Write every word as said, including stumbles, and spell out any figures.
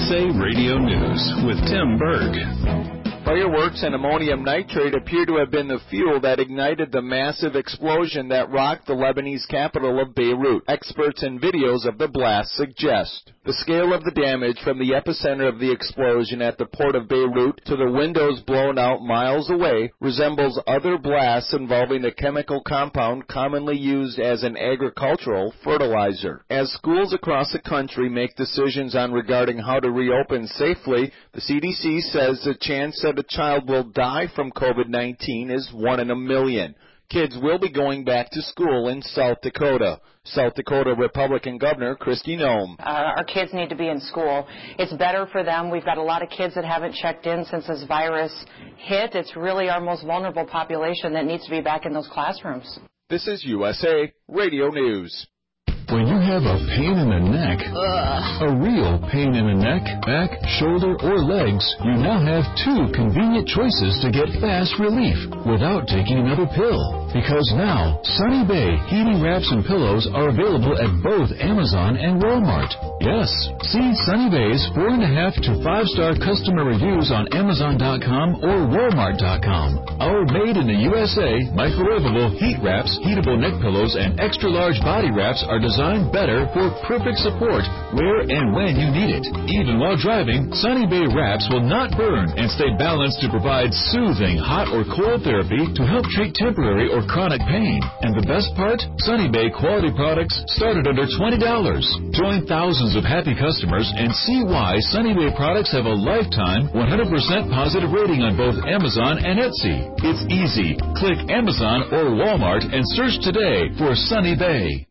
S A Radio News with Tim Berg. Fireworks and ammonium nitrate appear to have been the fuel that ignited the massive explosion that rocked the Lebanese capital of Beirut, experts and videos of the blast suggest. The scale of the damage from the epicenter of the explosion at the port of Beirut to the windows blown out miles away resembles other blasts involving a chemical compound commonly used as an agricultural fertilizer. As schools across the country make decisions on regarding how to reopen safely, the C D C says the chance that a child will die from COVID nineteen is one in a million. Kids will be going back to school in South Dakota. South Dakota Republican Governor Kristi Noem. Uh, our kids need to be in school. It's better for them. We've got a lot of kids that haven't checked in since this virus hit. It's really our most vulnerable population that needs to be back in those classrooms. This is U S A Radio News. When you have a pain in the neck, Ugh. a real pain in the neck, back, shoulder, or legs, you now have two convenient choices to get fast relief without taking another pill. Because now, Sunny Bay heating wraps and pillows are available at both Amazon and Walmart. Yes, see Sunny Bay's four and a half to five star customer reviews on Amazon dot com or Walmart dot com. Our made in the U S A microwavable heat wraps, heatable neck pillows, and extra large body wraps are designed better for perfect support where and when you need it. Even while driving, Sunny Bay wraps will not burn and stay balanced to provide soothing hot or cold therapy to help treat temporary or chronic pain. And the best part? Sunny Bay quality products start at under twenty dollars. Join thousands of happy customers and see why Sunny Bay products have a lifetime one hundred percent positive rating on both Amazon and Etsy. It's easy. Click Amazon or Walmart and search today for Sunny Bay.